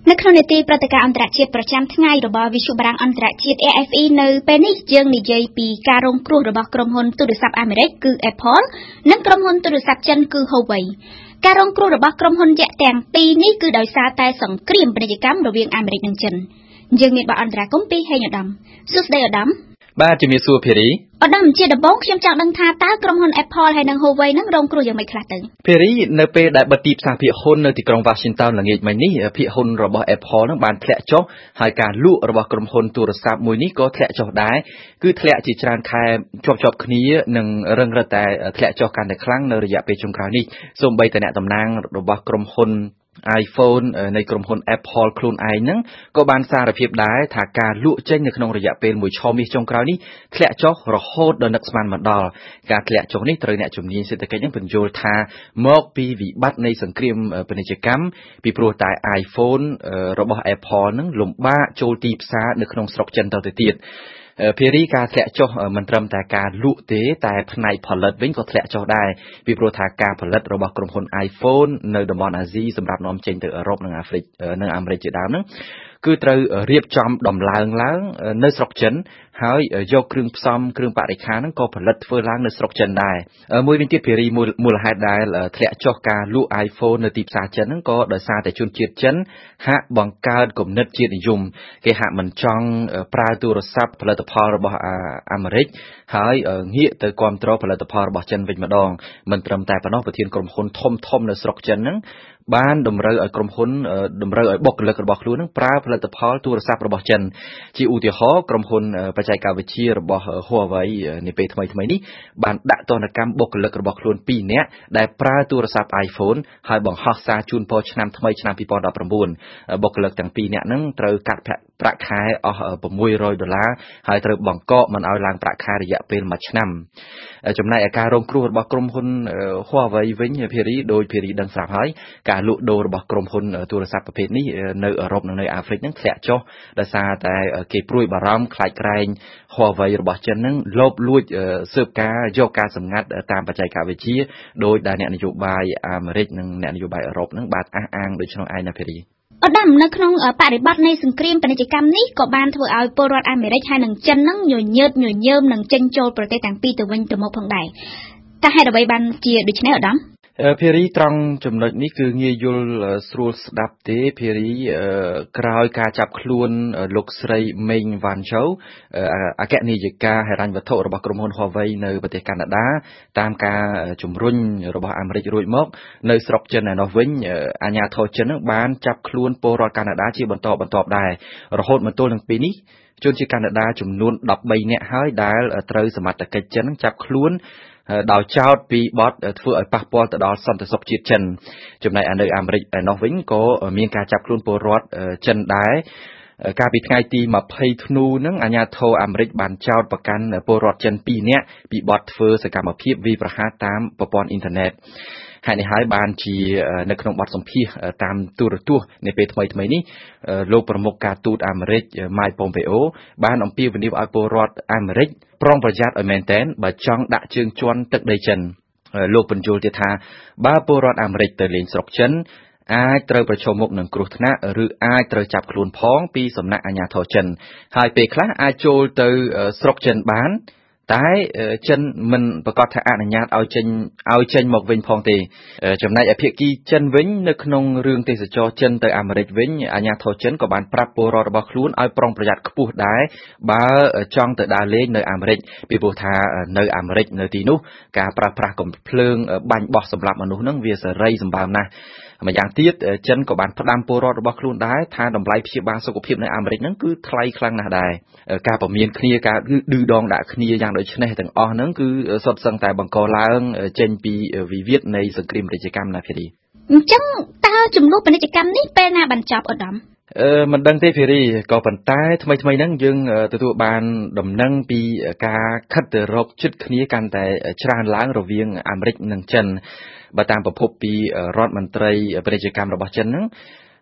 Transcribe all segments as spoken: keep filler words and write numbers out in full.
នៅក្នុងនីតិប្រតិការអន្តរជាតិប្រចាំថ្ងៃរបស់វិទ្យុបារាំងអន្តរជាតិ A F E នៅពេលនេះយើងនិយាយពីការរងគ្រោះរបស់ក្រុមហ៊ុនទូរស័ព្ទអាមេរិកគឺ Apple និងក្រុមហ៊ុនទូរស័ព្ទចិនគឺ Huawei ការរងគ្រោះរបស់ក្រុមហ៊ុនយក្សទាំងពីរនេះគឺដោយសារតែសង្គ្រាមពាណិជ្ជកម្មរវាងអាមេរិកនិងចិនយើងមានបទអន្តរាគមន៍ពីហេងឧត្តមសួស្តីឧត្តមបាទជំរាបសួរភារីឧត្តមជាដំបូងខ្ញុំចង់ដឹងថាតើក្រុមហ៊ុន Apple ហើយនិង Huawei នឹងរងគ្រោះយ៉ាងម៉េចខ្លះទៅភារីនៅពេលដែលបិទទីផ្សារភាគហ៊ុននៅទីក្រុង Washington ល្ងាចមិញនេះភាគហ៊ុនរបស់ Apple នឹងបានធ្លាក់ចុះហើយការលក់របស់ក្រុមហ៊ុនទូរស័ព្ទមួយនេះក៏ធ្លាក់ចុះដែរគឺធ្លាក់ជាច្រើនខែជាប់ជាប់គ្នានិងរឹងរឹតតែធ្លាក់ចុះកាន់តែខ្លាំងនៅរយៈពេលចុងក្រោយនេះសូម្បីតែអ្នកតំណាងរបស់ក្រុមហ៊ុនiPhone នៃក្រុមហ៊ុន Apple ខ្លួនឯងហ្នឹងក៏បានសារភាពដែរថាការលក់ចេញនៅក្នុងរយៈពេលមួយឆមាសចុងក្រោយនេះធ្លាក់ចុះរហូតដល់នឹកស្មានមកដល់ការធ្លាក់ចុះនេះត្រូវអ្នកជំនាញសេដ្ឋកិច្ចហ្នឹងបញ្យល់ថាមកពីវិបត្តិនៃសង្គ្រាមពាណិជ្ជកម្មពីព្រោះតែ iPhone របស់ Apple ហ្នឹងលំបាកចូលទីផ្សារនៅក្នុងស្រុកចិនទៅទៀតភារីការធ្លាក់ចុះមិនត្រឹមតែការលក់ទេតែផ្នែកផលិតវិញក៏ធ្លាក់ចុះដែរពីព្រោះថាការផលិតរបស់ក្រុមហ៊ុន iPhone នៅតំបន់អាស៊ីសម្រាប់នាំចេញទៅអឺរ៉ុបនិងអាហ្វ្រិកនិងអាមេរិកជាដើមហ្នឹងគឺត្រូវរៀបចំដំឡើងឡើងនៅស្រុកចិនហើយយកគ្រឿងផ្សំគ្រឿងបរិក្ខារហ្នឹងក៏ផលិតធ្វើឡើងនៅស្រុកចិនដែរមួយវិញទៀតភារីមូលហេតុដែលធ្លាក់ចុះការលក់ iPhone នៅទីផ្សារចិនហ្នឹងក៏ដោយសារតែជនជាតិចិនហាក់បង្កើតគំនិតជាតិនិយមគេហាក់មិនចង់ប្រើទូរស័ព្ទផលិតផលរបស់អាមេរិកហើយងាកទៅគ្រប់គ្រងផលិតផលរបស់ចិនវិញម្ដងមិនត្រឹមតែប៉ុណ្ណោះប្រធានក្រុមហ៊ុនធំធំនៅស្រុកចិនហ្នឹងបានតម្រូវឲ្យក្រុមហ៊ុនតម្រូវឲ្យបុគ្គលិករបស់ខ្លួននឹងប្រើផលិតផលទូរស័ព្ទរបស់ចិនជាឧទាហរណ៍ក្រុមហ៊ុនបច្ចេកវិទ្យារបស់ Huawei នាពេលថ្មីថ្មីនេះបានដាក់ទណ្ឌកម្មបុគ្គលិករបស់ខ្លួនពីរនាក់ដែលប្រើទូរស័ព្ទ iPhone ហើយបង្ហោះសារជូនពរឆ្នាំថ្មីឆ្នាំពីរពាន់ដប់ប្រាំបួនបុគ្គលិកទាំងពីរនាក់ហ្នឹងត្រូវកាត់ប្រាក់ខែអស់ប្រាំមួយរយដុល្លារហើយត្រូវបង្កកមិនឲ្យឡើងប្រាក់ខែរយៈពេលមួយឆ្នាំចំណែកឯការរងគ្រោះរបស់ក្រុមហ៊ុន Huawei វិញភារីដោយភារីដឹងស្រាប់ហើយការលក់ដូររបស់ក្រុមហ៊ុនទូរស័ព្ទប្រភេទនេះនៅអឺរ៉ុបនិងនៅអាហ្វ្រិកហ្នឹងធ្លាក់ចុះដោយសារតែគេព្រួយបារម្ភខ្លាចក្រែង Huawei របស់ចិនហ្នឹងលបលួចស៊ើបការយកការសម្ងាត់តាមបច្ចេកវិទ្យាដោយដែលអ្នកនយោបាយអាមេរិកនិងអ្នកនយោបាយអឺរ៉ុបហ្នឹងបានអះអាងដូច្នោះឯងណាភារីឧត្តមនៅក្នុងបរិបទនៃសង្គ្រាមពាណិជ្ជកម្មនេះក៏បានធ្វើឲ្យពលរដ្ឋអាមេរិកហើយនិងចិនហ្នឹងញញើតញញើមនឹងចេញចូលប្រទេសទាំងពីរទៅវិញទៅមកផងដែរតើហេតុអ្វីបានជាដូច្នេះឧត្តមភារីត្រង់ចំណុចនេះគឺងាយយល់ស្រួលស្ដាប់ទេភារីក្រោយការចាប់ខ្លួនលោកស្រីមេងវ៉ាន់ជូអគ្គនាយិកាហិរញ្ញវត្ថុរបស់ក្រុមហ៊ុន Huawei នៅប្រទេសកាណាដាតាមការជំរុញរបស់អាមេរិករួចមកនៅស្រុកចិនឯនោះវិញអាជ្ញាធរចិនបានចាប់ខ្លួនពលរដ្ឋកាណាដាជាបន្តបន្ទាប់ដែររហូតមកទល់នឹងពេលនេះជនជាតិកាណាដាចំនួនដប់បីនាក់ហើយដែលត្រូវសមត្ថកិច្ចចិនចាប់ខ្លួនដោយចោទពីបទធ្វើឲ្យប៉ះពាល់ទៅដល់សន្តិសុខជាតិចិនចំណែកនៅអាមេរិកឯនោះវិញក៏មានការចាប់ខ្លួនពលរដ្ឋចិនដែរកាលពីថ្ងៃទីម្ភៃធ្នូហ្នឹងអាជ្ញាធរអាមេរិកបានចោទប្រកាន់ពលរដ្ឋចិនពីរនាក់ពីបទធ្វើសកម្មភាពវាយប្រហារតាមប្រព័ន្ធអ៊ីនធឺណិតហើយនេះហើយបានជានៅក្នុងបទសម្ភាសន៍តាមទូរទស្សន៍នៅពេលថ្មីថ្មីនេះលោកប្រមុខការទូតអាមេរិក Mike Pompeo បានអំពាវនាវឲ្យពលរដ្ឋអាមេរិកប្រុងប្រយ័ត្នឲ្យមែនទែនបើចង់ដាក់ជើងជាន់ទឹកដីចិនលោកបញ្យល់ទៀតថាបើពលរដ្ឋអាមេរិកទៅលេងស្រុកចិនអាចត្រូវប្រឈមមុខនឹងគ្រោះថ្នាក់ឬអាចត្រូវចាប់ខ្លួនផងពីសំណាក់អាជ្ញាធរចិនហើយពេលខ្លះអាចចូលទៅស្រុកចិនបានតែចិនមិនប្រកាសថាអនុញ្ញាតឲ្យចេញឲ្យចេញមកវិញផងទេចំណែកឯភាគីចិនវិញនៅក្នុងរឿងទេសចរចិនទៅអាមេរិកវិញអាជ្ញាធរចិនក៏បានប្រាប់ពលរដ្ឋរបស់ខ្លួនឲ្យប្រុងប្រយ័ត្នខ្ពស់ដែរបើចង់ទៅដើរលេងនៅអាមេរិកពីព្រោះថានៅអាមេរិកនៅទីនោះការប្រើប្រាស់កំភ្លើងបាញ់បោះសម្លាប់មនុស្សហ្នឹងវាសេរីសម្បើមណាស់ម្យ៉ាងទៀតចិនក៏បានផ្ដាំពលរដ្ឋរបស់ខ្លួនដែរថាតម្លៃព្យាបាលសុខភាពនៅអាមេរិកហ្នឹងគឺថ្លៃខ្លាំងណាស់ដែរការពមៀនគ្នាការឌឺដងដាក់គ្នាយ៉ាងដូចនេះទាំងអស់ហ្នឹងគឺសុទ្ធសឹងតែបង្កឡើងចេញពីវិវាទនៃសង្គ្រាមពាណិជ្ជកម្មណាភារីអញ្ចឹងតើចំនួនពាណិជ្ជកម្មនេះពេលណាបញ្ចប់ឧត្តមអឺមិនដឹងទេភារីក៏ប៉ុន្តែថ្មីថ្មីហ្នឹងយើងទទួលបានដំណឹងពីការខិតទៅរកជិតគ្នាកាន់តែច្រើនឡើងរវាងអាមេរិកនិងចិនបើតាមប្រភពពីរដ្ឋមន្ត្រីពាណិជ្ជកម្មរបស់ចិនហ្នឹង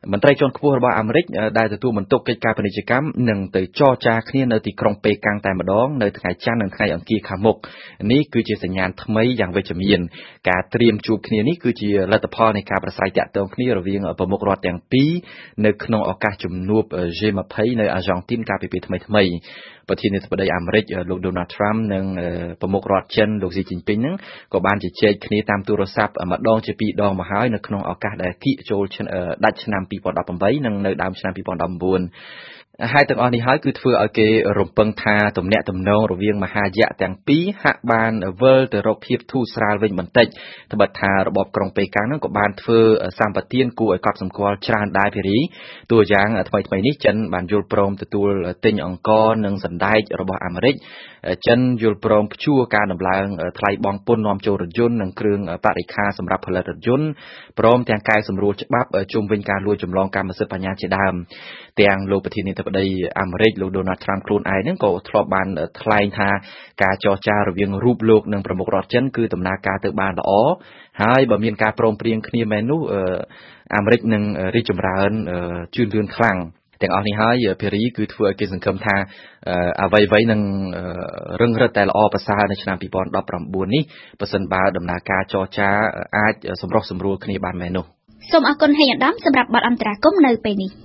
មន្ត្រីជាន់ខ្ពស់របស់អាមេរិកដែលទទួលបន្ទុកកិច្ចការពាណិជ្ជកម្មនឹងទៅចរចាគ្នានៅទីក្រុងប៉េកាំងតែម្ដងនៅថ្ងៃច័ន្ទនិងថ្ងៃអង្គារខាងមុខនេះគឺជាសញ្ញាណថ្មីយ៉ាងវិជ្ជមានការត្រៀមជួបគ្នានេះគឺជាលទ្ធផលនៃការប្រស្រ័យទាក់ទងគ្នារវាងប្រមុខរដ្ឋទាំងពីរនៅក្នុងឱកាសជំនួប G 20 នៅអាហ្សង់ទីនកាលពីពេលថ្មីៗប្រធានាធិបតីអាមេរិកលោក Donald Trump និងប្រមុខរដ្ឋចិនលោក Xi Jinping ហ្នឹងក៏បានជជែកគ្នាតាមទូរស័ព្ទម្ដងជាពីរដងមកហើយនៅក្នុងឱកាសដែលគៀកចូលដាច់ឆ្នាំពីរពាន់ដប់ប្រាំបីនិងនៅដើមឆ្នាំពីរពាន់ដប់ប្រាំបួនហើយទាំងអស់នេះហើយគឺធ្វើឲ្យគេរំពឹងថាទំនាក់ទំនងរវាងមហាយៈទាំងពីរហាក់បានវិលទៅរកភាពធូរស្រាលវិញបន្តិចត្បិតថារបបក្រុងប៉េកាំងហ្នឹងក៏បានធ្វើសម្បទានគួរឲ្យកត់សម្គាល់ច្រើនដែរភារីតួយ៉ាងថ្មីថ្មីនេះចិនបានយល់ព្រមទទួលទិញអង្ករនិងសណ្ដែករបស់អាមេរិកចិនយល់ព្រមព្យួរការដំឡើងថ្លៃបង់ពន្ធនាំចូលរថយន្តនិងគ្រឿងបរិក្ខារសម្រាប់ផលិតរថយន្តព្រមទាំងកែសម្រួលច្បាប់ជុំវិញការលួចចម្លងកម្មសិទ្ធិបញ្ញាជាដើមទាំងលោកប្រធានាធិបតីអាមេរិកលោក Donald Trump ខ្លួនឯងហ្នឹងក៏ធ្លាប់បានថ្លែងថាការចរចារវាងរូបលោកនិងប្រមុខរដ្ឋចិនគឺដំណើរការទៅបានល្អហើយបើមានការព្រមព្រៀងគ្នាមែននោះអាមេរិកនឹងរីកចម្រើនជឿនលឿនខ្លាំងទាំងអស់នេះហើយភារីគឺធ្វើឲ្យគេសង្ឃឹមថាអ្វីៗនឹងរឹងរិតតែល្អប្រសើរនៅឆ្នាំពីរពាន់ដប់ប្រាំបួននេះបើសិនបើដំណើរការចរចាអាចសម្រុះសម្រួលគ្នាបានមែននោះសូមអរគុណហេងឧត្តមសម្រាប់បទអន្តរាគមន៍នៅពេលនេះ